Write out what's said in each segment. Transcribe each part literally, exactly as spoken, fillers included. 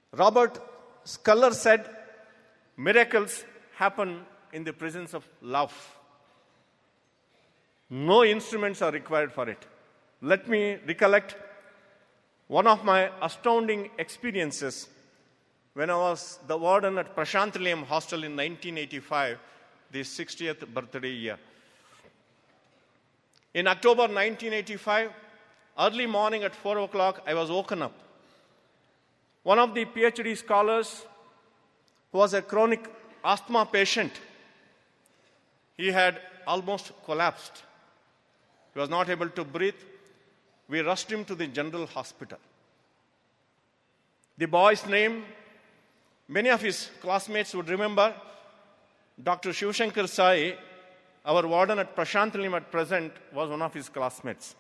Robert Sculler said, miracles happen in the presence of love. No instruments are required for it. Let me recollect one of my astounding experiences when I was the warden at Prashanthalayam Hostel in nineteen eighty-five, the sixtieth birthday year. In October nineteen eighty-five, early morning at four o'clock, I was woken up. One of the PhD scholars who was a chronic asthma patient, he had almost collapsed. He was not able to breathe. We rushed him to the general hospital. The boy's name, many of his classmates would remember, Doctor Shivshankar Sai, our warden at Prashanthalayam at present, was one of his classmates.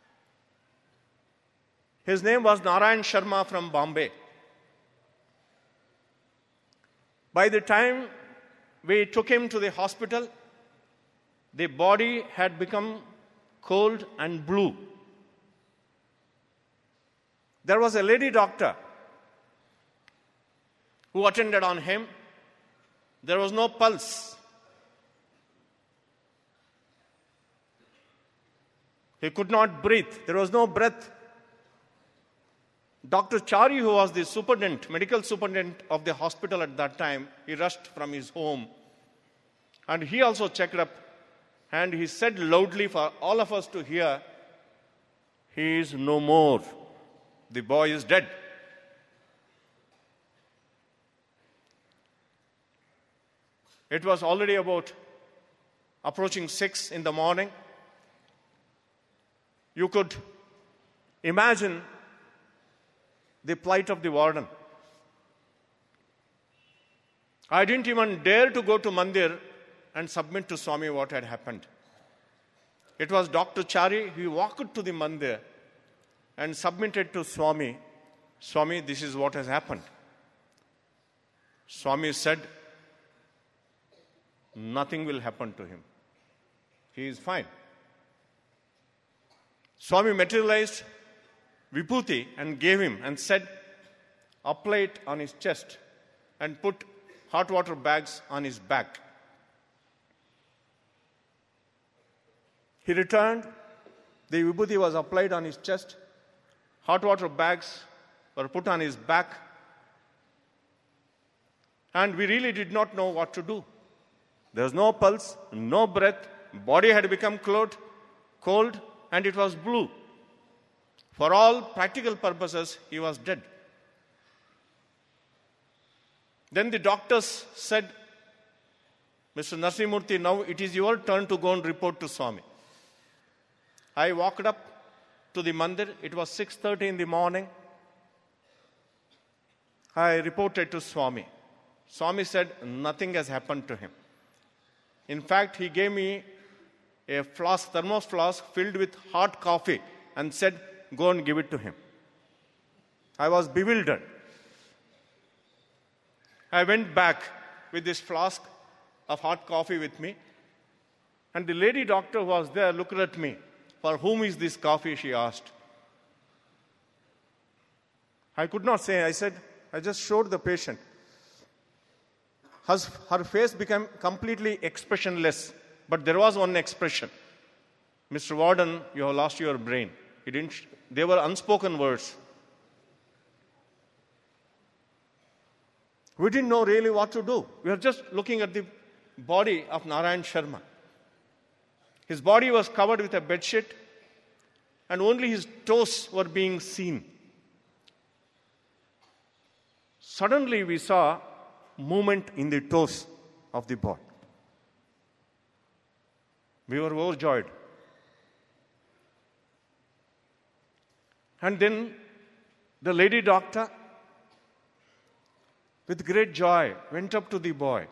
His name was Narayan Sharma from Bombay. By the time we took him to the hospital, the body had become cold and blue. There was a lady doctor who attended on him. There was no pulse. He could not breathe. There was no breath. Doctor Chari, who was the superintendent, medical superintendent of the hospital at that time, he rushed from his home. And he also checked up. And he said loudly for all of us to hear, he is no more. The boy is dead. It was already about approaching six in the morning. You could imagine the plight of the warden. I didn't even dare to go to Mandir and submit to Swami what had happened. It was Doctor Chari, he walked to the Mandir and submitted to Swami, Swami, this is what has happened. Swami said, nothing will happen to him. He is fine. Swami materialized Vibhuti and gave him and said, apply it on his chest and put hot water bags on his back. He returned. The Vibhuti was applied on his chest. Hot water bags were put on his back. And we really did not know what to do. There was no pulse, no breath. Body had become cold, cold, and it was blue. For all practical purposes, he was dead. Then the doctors said, Mister Narasimurthy, now it is your turn to go and report to Swami. I walked up to the mandir. It was six thirty in the morning. I reported to Swami. Swami said nothing has happened to him. In fact, he gave me a flask, thermos flask filled with hot coffee and said, go and give it to him. I was bewildered. I went back with this flask of hot coffee with me, and the lady doctor who was there looked at me. For whom is this coffee, she asked. I could not say. I said, I just showed the patient. Her, her face became completely expressionless, but there was one expression. Mister Warden, you have lost your brain. He didn't, they were unspoken words. We didn't know really what to do. We were just looking at the body of Narayan Sharma. His body was covered with a bedsheet, and only his toes were being seen. Suddenly we saw movement in the toes of the body. We were overjoyed. And then the lady doctor, with great joy, went up to the boy.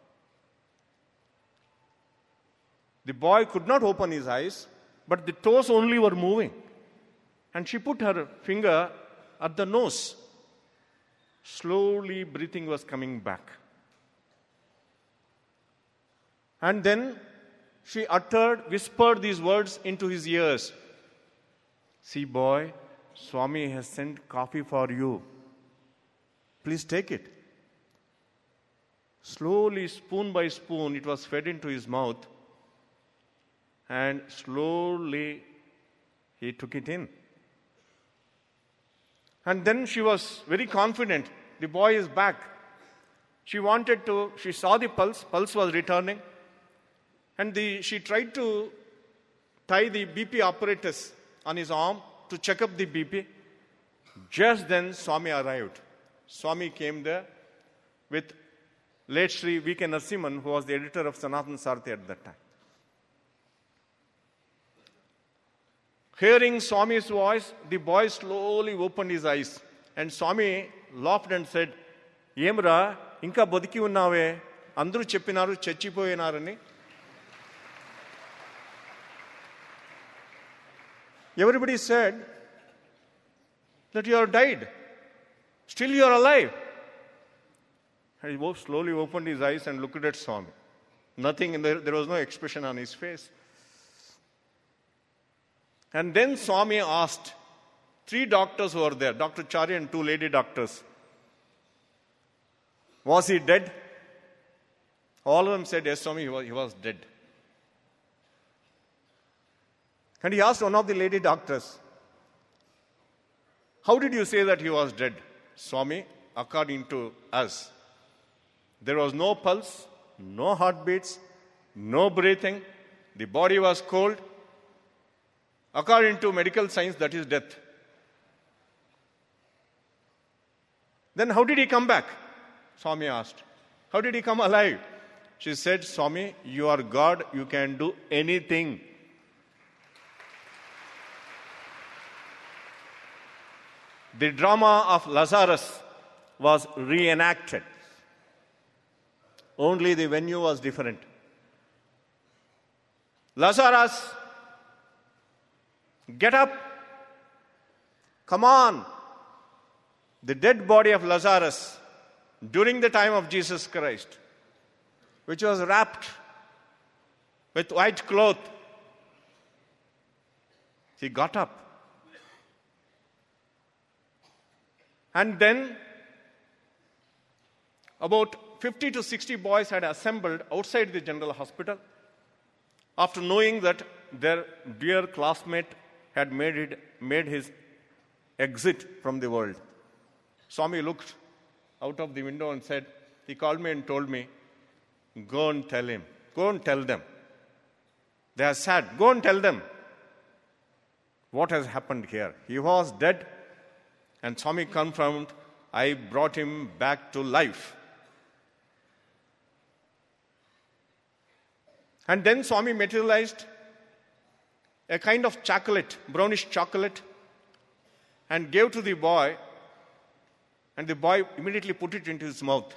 The boy could not open his eyes, but the toes only were moving. And she put her finger at the nose. Slowly, breathing was coming back. And then she uttered, whispered these words into his ears. See, boy, Swami has sent coffee for you. Please take it. Slowly, spoon by spoon, it was fed into his mouth. And slowly, he took it in. And then she was very confident. The boy is back. She wanted to, she saw the pulse. Pulse was returning. And the, she tried to tie the B P apparatus on his arm to check up the B P. Just then, Swami arrived. Swami came there with late Sri V K Narasimhan, who was the editor of Sanatana Sarthi at that time. Hearing Swami's voice, the boy slowly opened his eyes. And Swami laughed and said, Yemra, inka bodiki unnave, andru cheppinaru chechchipoyinarani. Everybody said that you have died. Still you are alive. And he slowly opened his eyes and looked at Swami. Nothing, in there, there was no expression on his face. And then Swami asked three doctors who were there, Doctor Chari and two lady doctors, was he dead? All of them said, yes, Swami, he was, he was dead. And he asked one of the lady doctors, how did you say that he was dead? Swami, according to us, there was no pulse, no heartbeats, no breathing, the body was cold. According to medical science, that is death. Then how did he come back? Swami asked. How did he come alive? She said, Swami, you are God, you can do anything. The drama of Lazarus was reenacted. Only the venue was different. Lazarus, get up. Come on. The dead body of Lazarus during the time of Jesus Christ, which was wrapped with white cloth, he got up. And then about fifty to sixty boys had assembled outside the general hospital after knowing that their dear classmate had made, it, made his exit from the world. Swami looked out of the window and said, he called me and told me, go and tell him, go and tell them. They are sad. Go and tell them what has happened here. He was dead, and Swami confirmed, I brought him back to life. And then Swami materialized a kind of chocolate, brownish chocolate, and gave to the boy, and the boy immediately put it into his mouth.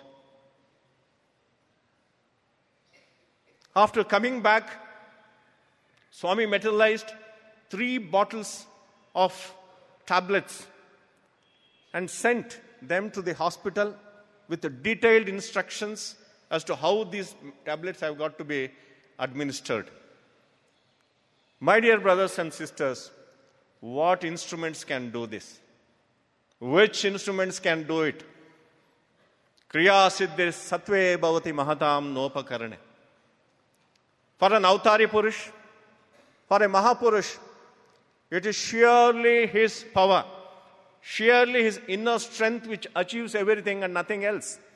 After coming back, Swami materialized three bottles of tablets and sent them to the hospital with the detailed instructions as to how these tablets have got to be administered. My dear brothers and sisters, what instruments can do this? Which instruments can do it? Kriya siddhir satve bhavati mahatam nopakarane. For an Avatari Purush, for a Mahapurush, it is surely his power, surely his inner strength which achieves everything and nothing else.